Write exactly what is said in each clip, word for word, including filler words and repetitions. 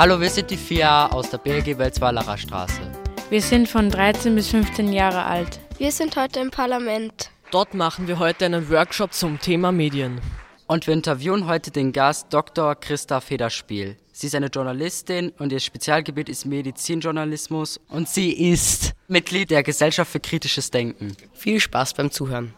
Hallo, wir sind die vier aus der B L G Welzweilerer Straße. Wir sind von dreizehn bis fünfzehn Jahre alt. Wir sind heute im Parlament. Dort machen wir heute einen Workshop zum Thema Medien. Und wir interviewen heute den Gast Doktor Christa Federspiel. Sie ist eine Journalistin und ihr Spezialgebiet ist Medizinjournalismus und sie ist Mitglied der Gesellschaft für kritisches Denken. Viel Spaß beim Zuhören.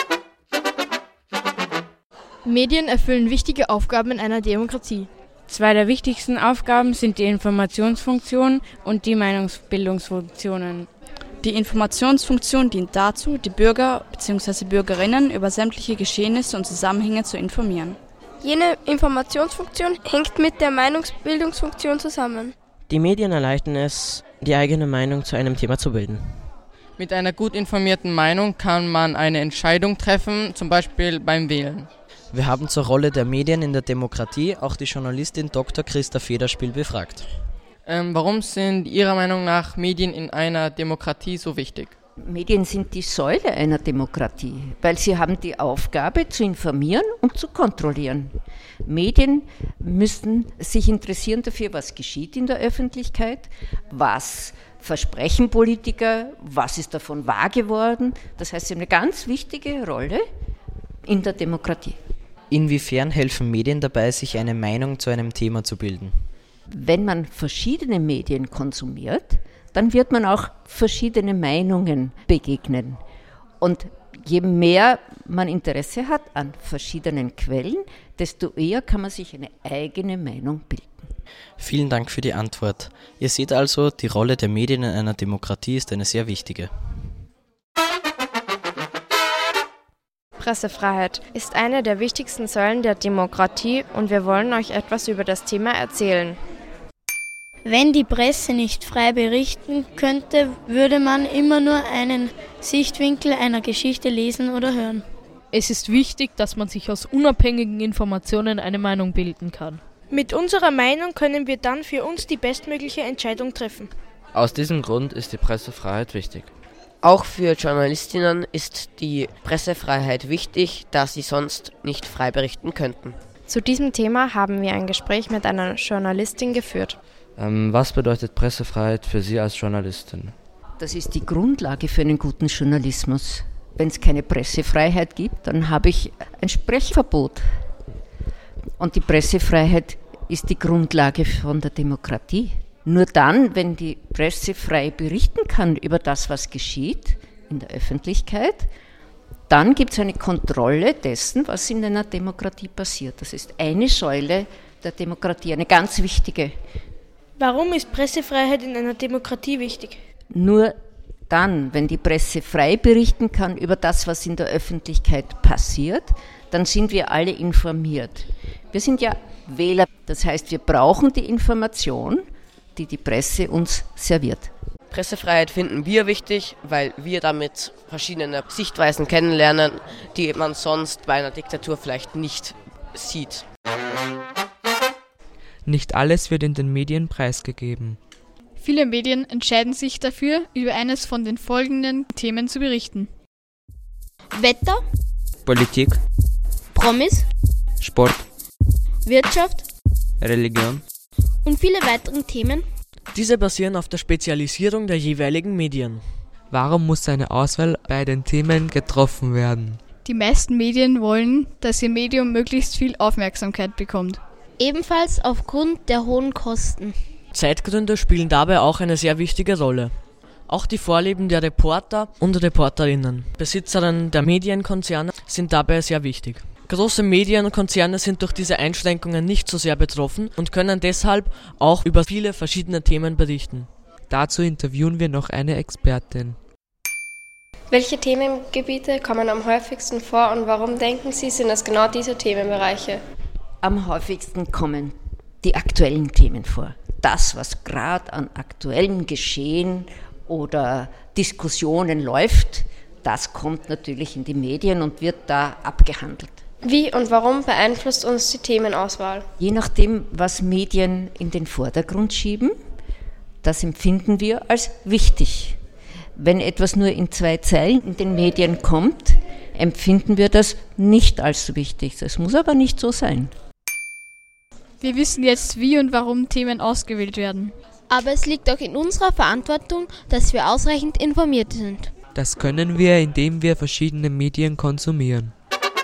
Medien erfüllen wichtige Aufgaben in einer Demokratie. Zwei der wichtigsten Aufgaben sind die Informationsfunktion und die Meinungsbildungsfunktionen. Die Informationsfunktion dient dazu, die Bürger bzw. Bürgerinnen über sämtliche Geschehnisse und Zusammenhänge zu informieren. Jene Informationsfunktion hängt mit der Meinungsbildungsfunktion zusammen. Die Medien erleichtern es, die eigene Meinung zu einem Thema zu bilden. Mit einer gut informierten Meinung kann man eine Entscheidung treffen, zum Beispiel beim Wählen. Wir haben zur Rolle der Medien in der Demokratie auch die Journalistin Doktor Christa Federspiel befragt. Ähm, warum sind Ihrer Meinung nach Medien in einer Demokratie so wichtig? Medien sind die Säule einer Demokratie, weil sie haben die Aufgabe zu informieren und zu kontrollieren. Medien müssen sich interessieren dafür, was geschieht in der Öffentlichkeit, was versprechen Politiker, was ist davon wahr geworden. Das heißt, sie haben eine ganz wichtige Rolle in der Demokratie. Inwiefern helfen Medien dabei, sich eine Meinung zu einem Thema zu bilden? Wenn man verschiedene Medien konsumiert, dann wird man auch verschiedene Meinungen begegnen. Und je mehr man Interesse hat an verschiedenen Quellen, desto eher kann man sich eine eigene Meinung bilden. Vielen Dank für die Antwort. Ihr seht also, die Rolle der Medien in einer Demokratie ist eine sehr wichtige. Pressefreiheit ist eine der wichtigsten Säulen der Demokratie und wir wollen euch etwas über das Thema erzählen. Wenn die Presse nicht frei berichten könnte, würde man immer nur einen Sichtwinkel einer Geschichte lesen oder hören. Es ist wichtig, dass man sich aus unabhängigen Informationen eine Meinung bilden kann. Mit unserer Meinung können wir dann für uns die bestmögliche Entscheidung treffen. Aus diesem Grund ist die Pressefreiheit wichtig. Auch für Journalistinnen ist die Pressefreiheit wichtig, da sie sonst nicht frei berichten könnten. Zu diesem Thema haben wir ein Gespräch mit einer Journalistin geführt. Ähm, was bedeutet Pressefreiheit für Sie als Journalistin? Das ist die Grundlage für einen guten Journalismus. Wenn es keine Pressefreiheit gibt, dann habe ich ein Sprechverbot. Und die Pressefreiheit ist die Grundlage von der Demokratie. Nur dann, wenn die Presse frei berichten kann über das, was geschieht in der Öffentlichkeit, dann gibt es eine Kontrolle dessen, was in einer Demokratie passiert. Das ist eine Säule der Demokratie, eine ganz wichtige. Warum ist Pressefreiheit in einer Demokratie wichtig? Nur dann, wenn die Presse frei berichten kann über das, was in der Öffentlichkeit passiert, dann sind wir alle informiert. Wir sind ja Wähler, das heißt, wir brauchen die Information, die die Presse uns serviert. Pressefreiheit finden wir wichtig, weil wir damit verschiedene Sichtweisen kennenlernen, die man sonst bei einer Diktatur vielleicht nicht sieht. Nicht alles wird in den Medien preisgegeben. Viele Medien entscheiden sich dafür, über eines von den folgenden Themen zu berichten. Wetter, Politik, Promis, Sport, Wirtschaft Religion und viele weitere Themen. Diese basieren auf der Spezialisierung der jeweiligen Medien. Warum muss eine Auswahl bei den Themen getroffen werden? Die meisten Medien wollen, dass ihr Medium möglichst viel Aufmerksamkeit bekommt. Ebenfalls aufgrund der hohen Kosten. Zeitgründe spielen dabei auch eine sehr wichtige Rolle. Auch die Vorlieben der Reporter und Reporterinnen, Besitzerinnen der Medienkonzerne, sind dabei sehr wichtig. Große Medienkonzerne sind durch diese Einschränkungen nicht so sehr betroffen und können deshalb auch über viele verschiedene Themen berichten. Dazu interviewen wir noch eine Expertin. Welche Themengebiete kommen am häufigsten vor und warum denken Sie, sind es genau diese Themenbereiche? Am häufigsten kommen die aktuellen Themen vor. Das, was gerade an aktuellen Geschehen oder Diskussionen läuft, das kommt natürlich in die Medien und wird da abgehandelt. Wie und warum beeinflusst uns die Themenauswahl? Je nachdem, was Medien in den Vordergrund schieben, das empfinden wir als wichtig. Wenn etwas nur in zwei Zeilen in den Medien kommt, empfinden wir das nicht als so wichtig. Das muss aber nicht so sein. Wir wissen jetzt, wie und warum Themen ausgewählt werden. Aber es liegt auch in unserer Verantwortung, dass wir ausreichend informiert sind. Das können wir, indem wir verschiedene Medien konsumieren.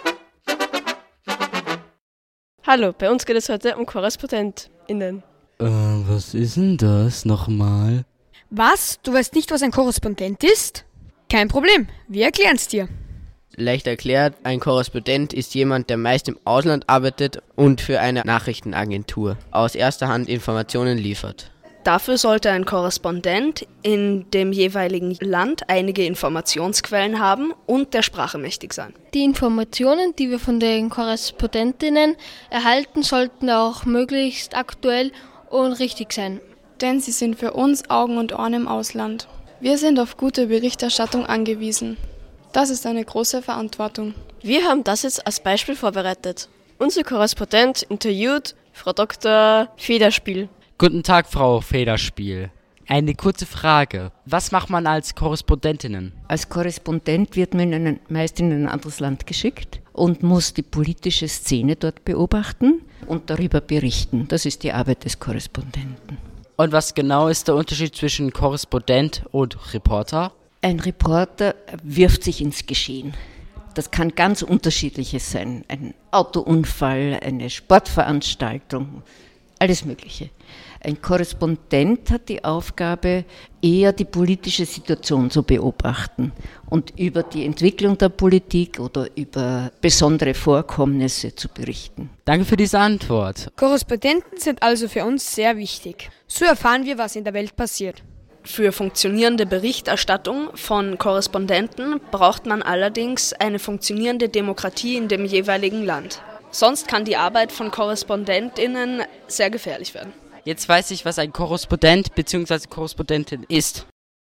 Hallo, bei uns geht es heute um KorrespondentInnen. Äh, was ist denn das nochmal? Was? Du weißt nicht, was ein Korrespondent ist? Kein Problem, wir erklären's dir. Leicht erklärt, ein Korrespondent ist jemand, der meist im Ausland arbeitet und für eine Nachrichtenagentur aus erster Hand Informationen liefert. Dafür sollte ein Korrespondent in dem jeweiligen Land einige Informationsquellen haben und der Sprache mächtig sein. Die Informationen, die wir von den Korrespondentinnen erhalten, sollten auch möglichst aktuell und richtig sein. Denn sie sind für uns Augen und Ohren im Ausland. Wir sind auf gute Berichterstattung angewiesen. Das ist eine große Verantwortung. Wir haben das jetzt als Beispiel vorbereitet. Unser Korrespondent interviewt Frau Doktor Federspiel. Guten Tag, Frau Federspiel. Eine kurze Frage. Was macht man als Korrespondentinnen? Als Korrespondent wird man in ein, meist in ein anderes Land geschickt und muss die politische Szene dort beobachten und darüber berichten. Das ist die Arbeit des Korrespondenten. Und was genau ist der Unterschied zwischen Korrespondent und Reporter? Ein Reporter wirft sich ins Geschehen. Das kann ganz unterschiedliches sein. Ein Autounfall, eine Sportveranstaltung, alles Mögliche. Ein Korrespondent hat die Aufgabe, eher die politische Situation zu beobachten und über die Entwicklung der Politik oder über besondere Vorkommnisse zu berichten. Danke für diese Antwort. Korrespondenten sind also für uns sehr wichtig. So erfahren wir, was in der Welt passiert. Für funktionierende Berichterstattung von Korrespondenten braucht man allerdings eine funktionierende Demokratie in dem jeweiligen Land. Sonst kann die Arbeit von KorrespondentInnen sehr gefährlich werden. Jetzt weiß ich, was ein Korrespondent bzw. Korrespondentin ist.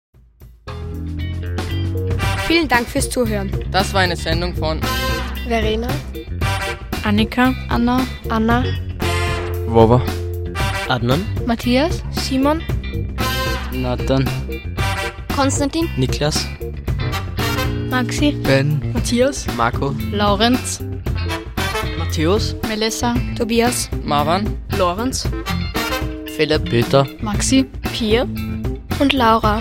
Vielen Dank fürs Zuhören. Das war eine Sendung von Verena, Annika, Anna, Anna, Wova, Adnan, Matthias, Simon, Nathan, Konstantin, Niklas, Maxi, Ben, Matthias, Marco, Laurenz, Matthäus, Melissa, Tobias, Marwan, Lorenz, Philipp, Peter, Maxi, Pia und Laura.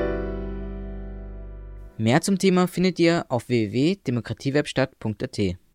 Mehr zum Thema findet ihr auf w w w punkt demokratiewerkstatt punkt a t.